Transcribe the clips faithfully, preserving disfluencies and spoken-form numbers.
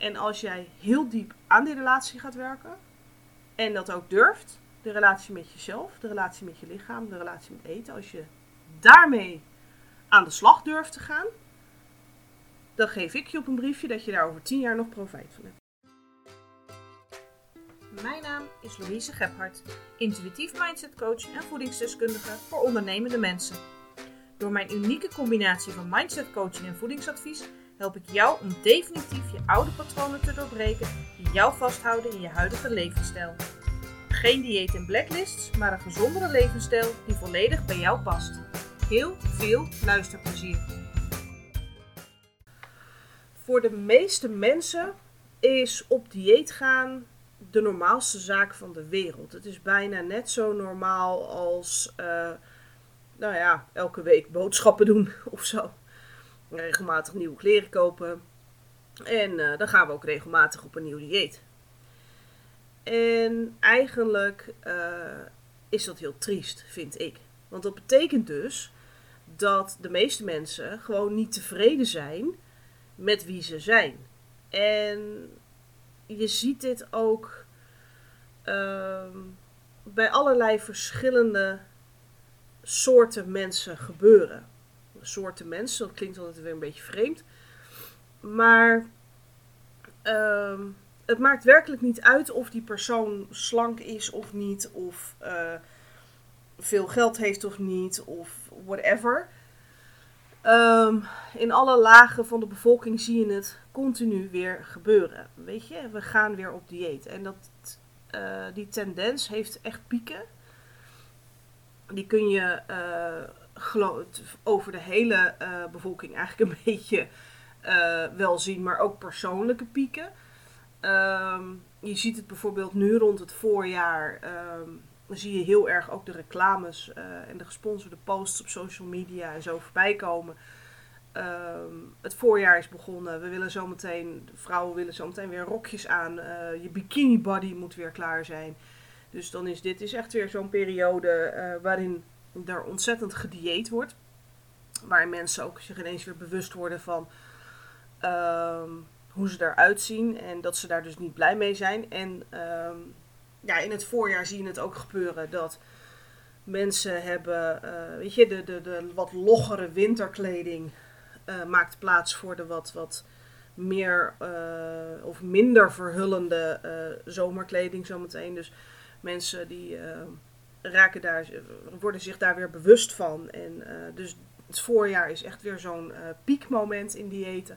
En als jij heel diep aan die relatie gaat werken en dat ook durft, de relatie met jezelf, de relatie met je lichaam, de relatie met eten, als je daarmee aan de slag durft te gaan, dan geef ik je op een briefje dat je daar over tien jaar nog profijt van hebt. Mijn naam is Louise Gebhardt, intuïtief mindset coach en voedingsdeskundige voor ondernemende mensen. Door mijn unieke combinatie van mindset coaching en voedingsadvies help ik jou om definitief je oude patronen te doorbreken die jou vasthouden in je huidige levensstijl. Geen dieet en blacklists, maar een gezondere levensstijl die volledig bij jou past. Heel veel luisterplezier. Voor de meeste mensen is op dieet gaan de normaalste zaak van de wereld. Het is bijna net zo normaal als uh, nou ja, elke week boodschappen doen of zo. Regelmatig nieuwe kleren kopen. En uh, dan gaan we ook regelmatig op een nieuw dieet. En eigenlijk uh, is dat heel triest, vind ik. Want dat betekent dus dat de meeste mensen gewoon niet tevreden zijn met wie ze zijn. En je ziet dit ook uh, bij allerlei verschillende soorten mensen gebeuren. Soorten mensen, dat klinkt altijd weer een beetje vreemd. Maar uh, het maakt werkelijk niet uit of die persoon slank is of niet. Of uh, veel geld heeft of niet. Of whatever. Um, in alle lagen van de bevolking zie je het continu weer gebeuren. Weet je, we gaan weer op dieet. En dat, uh, die tendens heeft echt pieken. Die kun je uh, gelo- over de hele uh, bevolking eigenlijk een beetje uh, wel zien. Maar ook persoonlijke pieken. Um, je ziet het bijvoorbeeld nu rond het voorjaar. Um, dan zie je heel erg ook de reclames uh, en de gesponsorde posts op social media en zo voorbij komen. Um, het voorjaar is begonnen. We willen zometeen, de vrouwen willen zometeen weer rokjes aan. Uh, je bikini body moet weer klaar zijn. Dus dan is dit is echt weer zo'n periode uh, waarin er ontzettend gedieet wordt. Waarin mensen ook zich ineens weer bewust worden van um, hoe ze eruit zien. En dat ze daar dus niet blij mee zijn. En um, ja, in het voorjaar zie je het ook gebeuren dat mensen hebben, uh, weet je, de, de, de wat loggere winterkleding uh, maakt plaats voor de wat, wat meer uh, of minder verhullende uh, zomerkleding zometeen. Dus mensen die uh, raken daar, worden zich daar weer bewust van. En uh, dus het voorjaar is echt weer zo'n uh, piekmoment in diëten.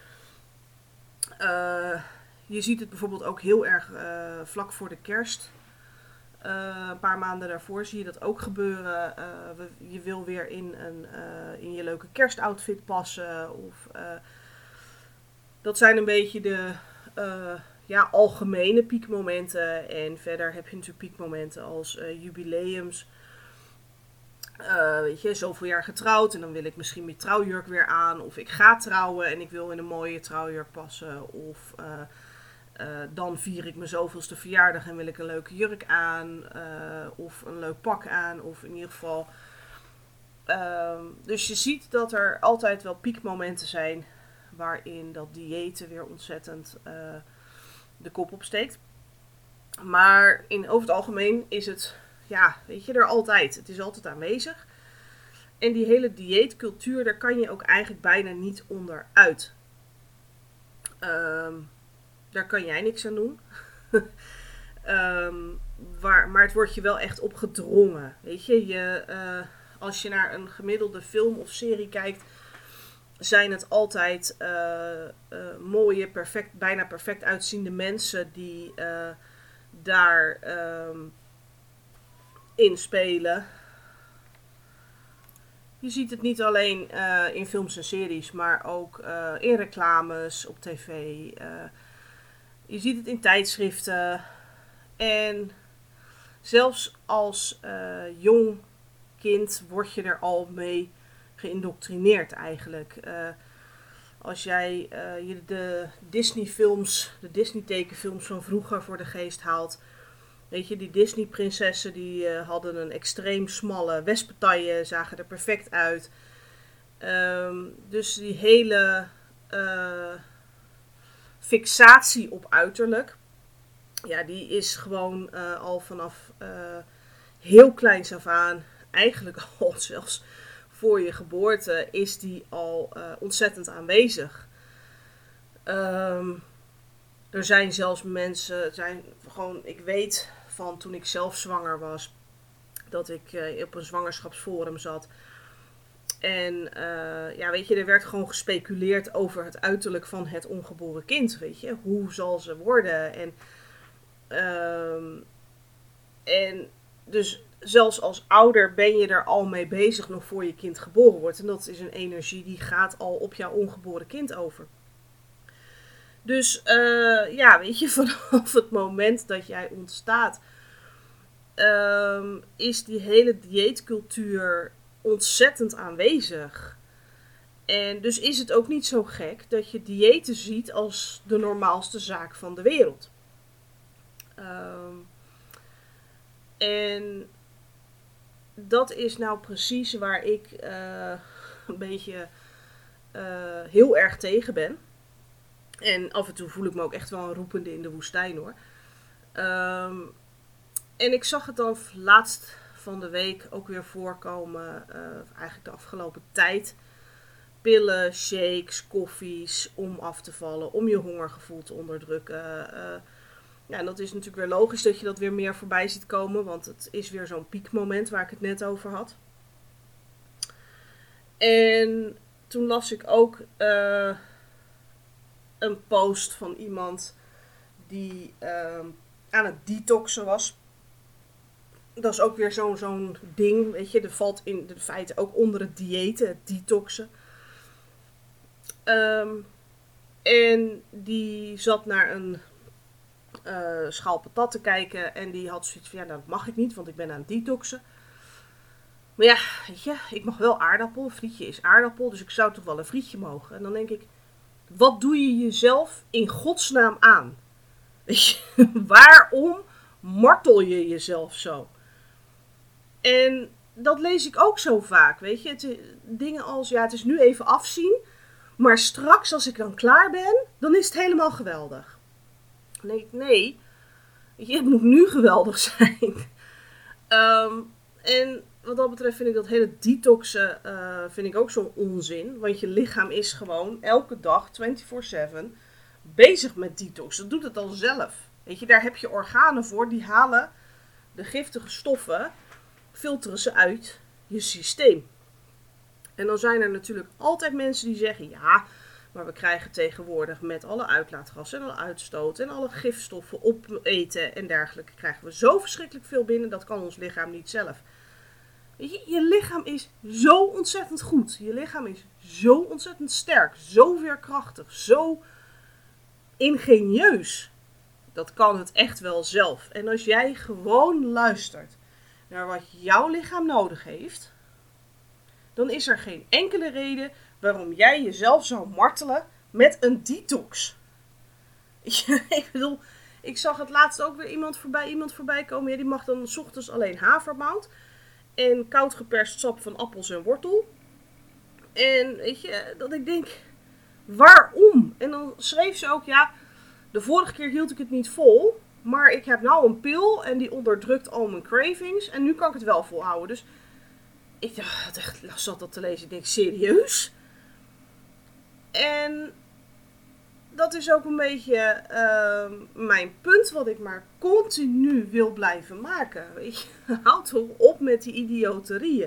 Uh, je ziet het bijvoorbeeld ook heel erg uh, vlak voor de kerst. Uh, een paar maanden daarvoor zie je dat ook gebeuren. Uh, we, je wil weer in, een, uh, in je leuke kerstoutfit passen. Of, uh, dat zijn een beetje de uh, ja, algemene piekmomenten. En verder heb je natuurlijk piekmomenten als uh, jubileums. Uh, weet je, zoveel jaar getrouwd en dan wil ik misschien mijn trouwjurk weer aan. Of ik ga trouwen en ik wil in een mooie trouwjurk passen. Of uh, uh, dan vier ik mijn zoveelste verjaardag en wil ik een leuke jurk aan. Uh, of een leuk pak aan. Of in ieder geval. Uh, dus je ziet dat er altijd wel piekmomenten zijn waarin dat diëten weer ontzettend uh, de kop opsteekt. Maar in, over het algemeen is het, ja, weet je, er altijd. Het is altijd aanwezig. En die hele dieetcultuur, daar kan je ook eigenlijk bijna niet onderuit. Um, daar kan jij niks aan doen. um, waar, maar het wordt je wel echt opgedrongen. Weet je, je uh, als je naar een gemiddelde film of serie kijkt, zijn het altijd uh, uh, mooie, perfect, bijna perfect uitziende mensen die uh, daar um, in spelen. Je ziet het niet alleen uh, in films en series, maar ook uh, in reclames, op tv. Uh, je ziet het in tijdschriften. En zelfs als uh, jong kind word je er al mee geïndoctrineerd eigenlijk. Uh, als jij uh, je de Disney films, de Disney tekenfilms van vroeger voor de geest haalt. Weet je, die Disney prinsessen die uh, hadden een extreem smalle wespentaille, zagen er perfect uit. Um, dus die hele uh, fixatie op uiterlijk, ja, die is gewoon uh, al vanaf uh, heel kleins af aan, eigenlijk al zelfs voor je geboorte, is die al uh, ontzettend aanwezig. Um, er zijn zelfs mensen, zijn gewoon, ik weet van toen ik zelf zwanger was, dat ik uh, op een zwangerschapsforum zat. En uh, ja, weet je, er werd gewoon gespeculeerd over het uiterlijk van het ongeboren kind, weet je. Hoe zal ze worden? En, um, en dus zelfs als ouder ben je er al mee bezig nog voor je kind geboren wordt. En dat is een energie die gaat al op jouw ongeboren kind over. Dus uh, ja, weet je, vanaf het moment dat jij ontstaat, um, is die hele dieetcultuur ontzettend aanwezig. En dus is het ook niet zo gek dat je diëten ziet als de normaalste zaak van de wereld. Um, en dat is nou precies waar ik uh, een beetje uh, heel erg tegen ben. En af en toe voel ik me ook echt wel een roepende in de woestijn, hoor. Um, en ik zag het dan laatst van de week ook weer voorkomen, uh, eigenlijk de afgelopen tijd. Pillen, shakes, koffies, om af te vallen, om je hongergevoel te onderdrukken. Uh, ja, en dat is natuurlijk weer logisch dat je dat weer meer voorbij ziet komen, want het is weer zo'n piekmoment waar ik het net over had. En toen las ik ook uh, een post van iemand die uh, aan het detoxen was. Dat is ook weer zo, zo'n ding, weet je. Er valt in de feite ook onder het diëten, het detoxen. Um, en die zat naar een uh, schaal patat te kijken. En die had zoiets van, ja, dat mag ik niet, want ik ben aan het detoxen. Maar ja, weet je, ik mag wel aardappel. Een frietje is aardappel, dus ik zou toch wel een frietje mogen. En dan denk ik, wat doe je jezelf in godsnaam aan? Weet je, waarom martel je jezelf zo? En dat lees ik ook zo vaak, weet je. Het, dingen als, ja, het is nu even afzien. Maar straks, als ik dan klaar ben, dan is het helemaal geweldig. Dan denk ik, nee. Weet je, het moet nu geweldig zijn. um, en wat dat betreft vind ik dat hele detoxen uh, vind ik ook zo'n onzin. Want je lichaam is gewoon elke dag, vierentwintig zeven, bezig met detox. Dat doet het al zelf. Weet je, daar heb je organen voor. Die halen de giftige stoffen, filteren ze uit je systeem. En dan zijn er natuurlijk altijd mensen die zeggen, ja, maar we krijgen tegenwoordig met alle uitlaatgassen en alle uitstoot en alle gifstoffen opeten en dergelijke, krijgen we zo verschrikkelijk veel binnen, dat kan ons lichaam niet zelf. Weet je, je lichaam is zo ontzettend goed. Je lichaam is zo ontzettend sterk, zo veerkrachtig, zo ingenieus. Dat kan het echt wel zelf. En als jij gewoon luistert naar wat jouw lichaam nodig heeft, dan is er geen enkele reden waarom jij jezelf zou martelen met een detox. Ik bedoel, ik zag het laatst ook weer iemand voorbij, iemand voorbij komen. Ja, die mag dan 's ochtends alleen havermout en koud geperst sap van appels en wortel. En weet je, dat ik denk, waarom? En dan schreef ze ook, ja, de vorige keer hield ik het niet vol, maar ik heb nou een pil en die onderdrukt al mijn cravings en nu kan ik het wel volhouden. Dus ik dacht echt, ik zat dat te lezen, ik denk, serieus? En dat is ook een beetje uh, mijn punt wat ik maar continu wil blijven maken. Weet je, houd toch op met die idioterieën.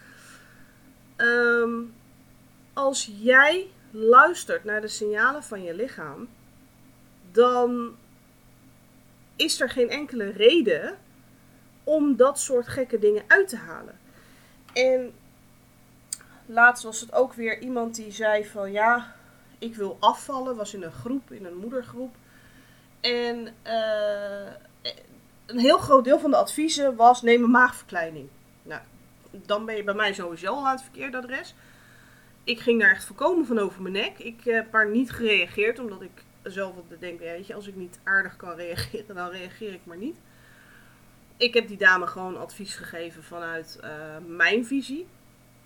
Um, als jij luistert naar de signalen van je lichaam, dan is er geen enkele reden om dat soort gekke dingen uit te halen. En laatst was het ook weer iemand die zei van, ja, ik wil afvallen. Was in een groep, in een moedergroep. En uh, een heel groot deel van de adviezen was, neem een maagverkleining. Nou, dan ben je bij mij sowieso al aan het verkeerde adres. Ik ging daar echt volkomen van over mijn nek. Ik heb maar niet gereageerd, omdat ik zelf denk, weet je, als ik niet aardig kan reageren, dan reageer ik maar niet. Ik heb die dame gewoon advies gegeven vanuit uh, mijn visie.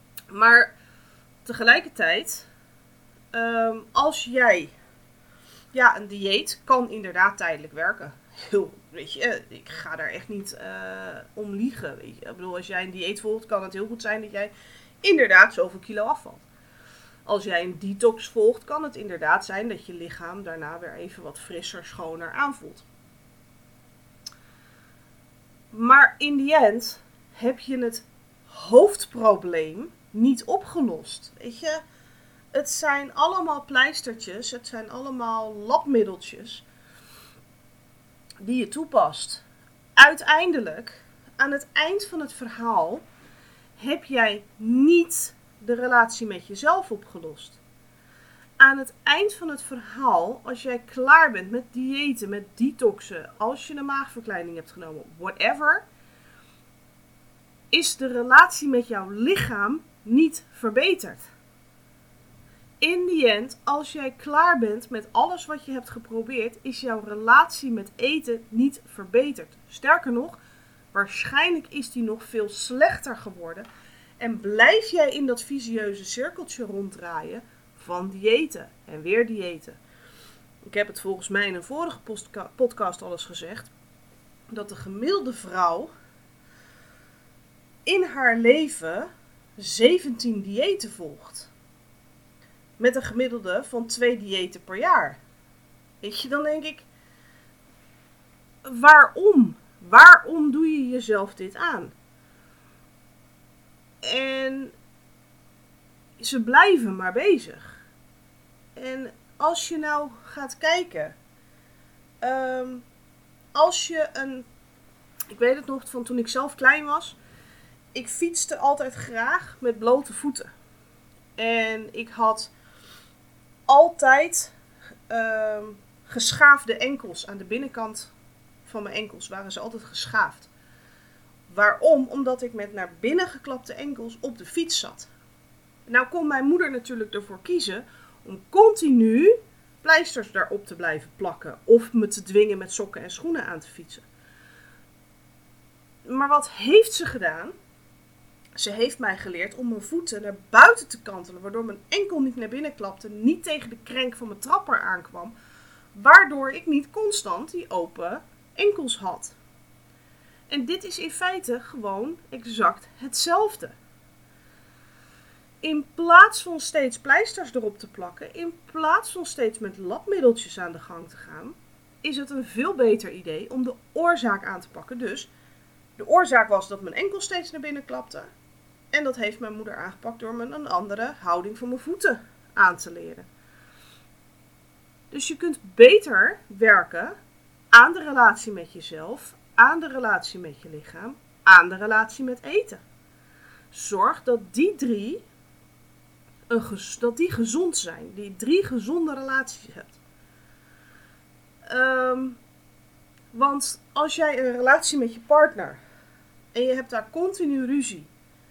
Maar tegelijkertijd, um, als jij Ja, een dieet kan inderdaad tijdelijk werken. Heel, weet je, ik ga daar echt niet uh, om liegen. Weet je. Ik bedoel, als jij een dieet volgt, kan het heel goed zijn dat jij inderdaad zoveel kilo afvalt. Als jij een detox volgt, kan het inderdaad zijn dat je lichaam daarna weer even wat frisser, schoner aanvoelt. Maar in die end heb je het hoofdprobleem niet opgelost. Weet je, het zijn allemaal pleistertjes, het zijn allemaal labmiddeltjes die je toepast. Uiteindelijk, aan het eind van het verhaal, heb jij niet de relatie met jezelf opgelost. Aan het eind van het verhaal, als jij klaar bent met diëten, met detoxen, als je een maagverkleining hebt genomen, whatever, is de relatie met jouw lichaam niet verbeterd. In die end, als jij klaar bent met alles wat je hebt geprobeerd, is jouw relatie met eten niet verbeterd. Sterker nog, waarschijnlijk is die nog veel slechter geworden. En blijf jij in dat vicieuze cirkeltje ronddraaien van diëten en weer diëten. Ik heb het volgens mij in een vorige podcast al eens gezegd, dat de gemiddelde vrouw in haar leven zeventien diëten volgt. Met een gemiddelde van twee diëten per jaar. Weet je, dan denk ik, waarom? Waarom doe je jezelf dit aan? En ze blijven maar bezig. En als je nou gaat kijken, um, als je een, ik weet het nog van toen ik zelf klein was, ik fietste altijd graag met blote voeten. En ik had altijd um, geschaafde enkels. Aan de binnenkant van mijn enkels waren ze altijd geschaafd. Waarom? Omdat ik met naar binnen geklapte enkels op de fiets zat. Nou kon mijn moeder natuurlijk ervoor kiezen om continu pleisters daarop te blijven plakken. Of me te dwingen met sokken en schoenen aan te fietsen. Maar wat heeft ze gedaan? Ze heeft mij geleerd om mijn voeten naar buiten te kantelen. Waardoor mijn enkel niet naar binnen klapte. Niet tegen de krenk van mijn trapper aankwam. Waardoor ik niet constant die open enkels had. En dit is in feite gewoon exact hetzelfde. In plaats van steeds pleisters erop te plakken, in plaats van steeds met labmiddeltjes aan de gang te gaan, is het een veel beter idee om de oorzaak aan te pakken. Dus de oorzaak was dat mijn enkel steeds naar binnen klapte. En dat heeft mijn moeder aangepakt door me een andere houding van mijn voeten aan te leren. Dus je kunt beter werken aan de relatie met jezelf, aan de relatie met je lichaam, aan de relatie met eten. Zorg dat die drie, een gez- dat die gezond zijn. Die drie gezonde relaties hebt. Um, want als jij een relatie met je partner en je hebt daar continu ruzie,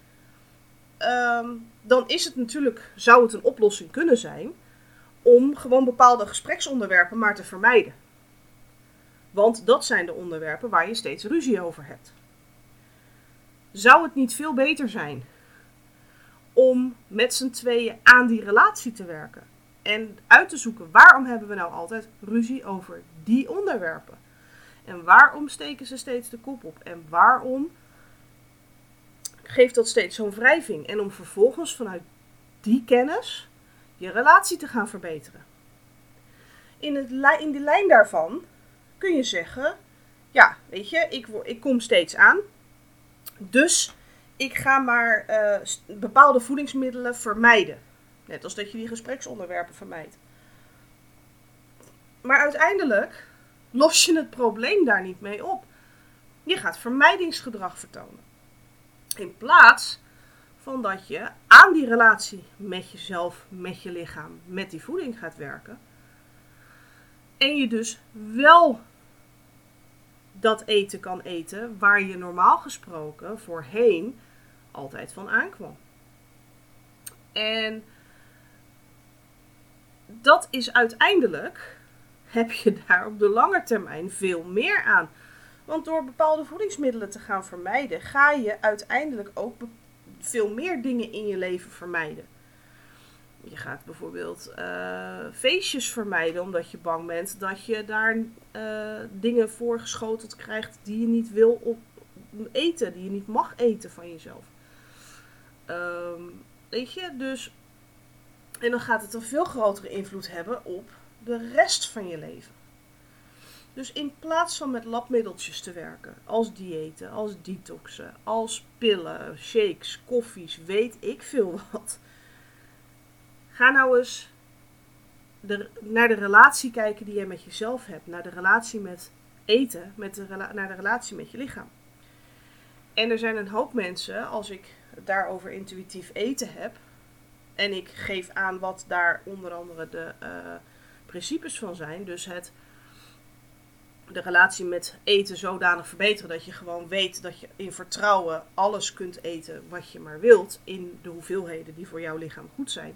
um, dan is het natuurlijk, zou het een oplossing kunnen zijn om gewoon bepaalde gespreksonderwerpen maar te vermijden. Want dat zijn de onderwerpen waar je steeds ruzie over hebt. Zou het niet veel beter zijn om met z'n tweeën aan die relatie te werken? En uit te zoeken, waarom hebben we nou altijd ruzie over die onderwerpen? En waarom steken ze steeds de kop op? En waarom geeft dat steeds zo'n wrijving? En om vervolgens vanuit die kennis je relatie te gaan verbeteren. In, het, in de lijn daarvan kun je zeggen, ja, weet je, ik, ik kom steeds aan. Dus ik ga maar uh, bepaalde voedingsmiddelen vermijden. Net als dat je die gespreksonderwerpen vermijdt. Maar uiteindelijk los je het probleem daar niet mee op. Je gaat vermijdingsgedrag vertonen. In plaats van dat je aan die relatie met jezelf, met je lichaam, met die voeding gaat werken. En je dus wel dat eten kan eten waar je normaal gesproken voorheen altijd van aankwam. En dat is uiteindelijk, heb je daar op de lange termijn veel meer aan. Want door bepaalde voedingsmiddelen te gaan vermijden, ga je uiteindelijk ook veel meer dingen in je leven vermijden. Je gaat bijvoorbeeld uh, feestjes vermijden omdat je bang bent dat je daar uh, dingen voorgeschoteld krijgt die je niet wil op eten, die je niet mag eten van jezelf. Um, weet je, dus... En dan gaat het een veel grotere invloed hebben op de rest van je leven. Dus in plaats van met labmiddeltjes te werken, als diëten, als detoxen, als pillen, shakes, koffies, weet ik veel wat. Ga nou eens de, naar de relatie kijken die je met jezelf hebt. Naar de relatie met eten, met de, naar de relatie met je lichaam. En er zijn een hoop mensen, als ik het daarover intuïtief eten heb... En ik geef aan wat daar onder andere de uh, principes van zijn. Dus het de relatie met eten zodanig verbeteren dat je gewoon weet dat je in vertrouwen alles kunt eten wat je maar wilt. In de hoeveelheden die voor jouw lichaam goed zijn.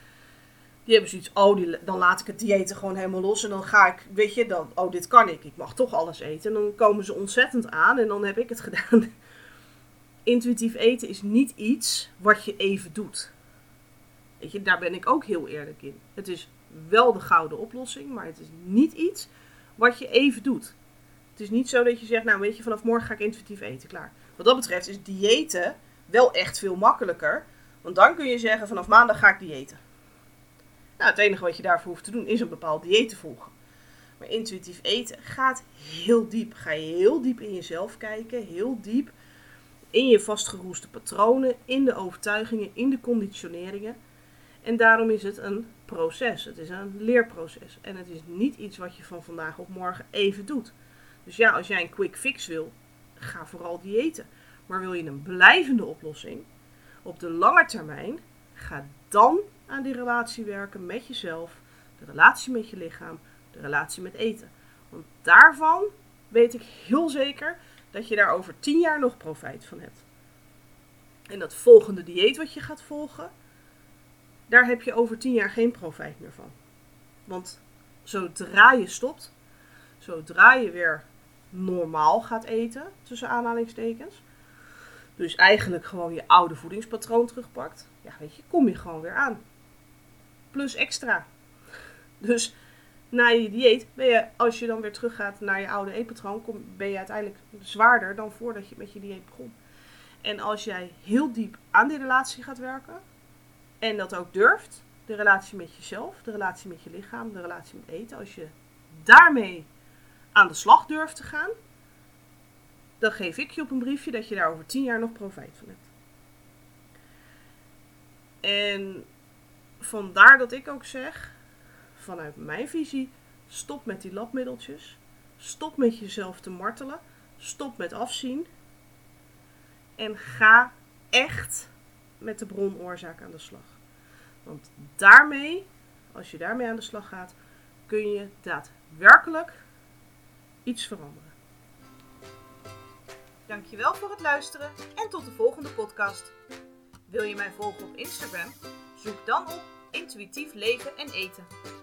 Die hebben zoiets, oh die, dan laat ik het diëten gewoon helemaal los. En dan ga ik, weet je, dan, oh dit kan ik, ik mag toch alles eten. En dan komen ze ontzettend aan en dan heb ik het gedaan. Intuïtief eten is niet iets wat je even doet. Weet je, daar ben ik ook heel eerlijk in. Het is wel de gouden oplossing, maar het is niet iets wat je even doet. Het is niet zo dat je zegt, nou weet je, vanaf morgen ga ik intuïtief eten, klaar. Wat dat betreft is diëten wel echt veel makkelijker. Want dan kun je zeggen, vanaf maandag ga ik diëten. Nou, het enige wat je daarvoor hoeft te doen is een bepaald dieet te volgen. Maar intuïtief eten gaat heel diep. Ga je heel diep in jezelf kijken, heel diep in je vastgeroeste patronen, in de overtuigingen, in de conditioneringen. En daarom is het een proces. Het is een leerproces. En het is niet iets wat je van vandaag op morgen even doet. Dus ja, als jij een quick fix wil, ga vooral diëten. Maar wil je een blijvende oplossing, op de lange termijn, ga dan aan die relatie werken met jezelf. De relatie met je lichaam, de relatie met eten. Want daarvan weet ik heel zeker dat je daar over tien jaar nog profijt van hebt. En dat volgende dieet wat je gaat volgen, daar heb je over tien jaar geen profijt meer van. Want zodra je stopt, zodra je weer normaal gaat eten, tussen aanhalingstekens, dus eigenlijk gewoon je oude voedingspatroon terugpakt, ja weet je, kom je gewoon weer aan. Plus extra. Dus na je dieet ben je, als je dan weer teruggaat naar je oude eetpatroon, kom, ben je uiteindelijk zwaarder dan voordat je met je dieet begon. En als jij heel diep aan die relatie gaat werken, en dat ook durft, de relatie met jezelf, de relatie met je lichaam, de relatie met eten, als je daarmee aan de slag durft te gaan, dan geef ik je op een briefje dat je daar over tien jaar nog profijt van hebt. En vandaar dat ik ook zeg, vanuit mijn visie, stop met die labmiddeltjes, stop met jezelf te martelen, stop met afzien en ga echt met de bronoorzaak aan de slag. Want daarmee, als je daarmee aan de slag gaat, kun je daadwerkelijk iets veranderen. Dankjewel voor het luisteren en tot de volgende podcast. Wil je mij volgen op Instagram? Zoek dan op Intuïtief Leven en Eten.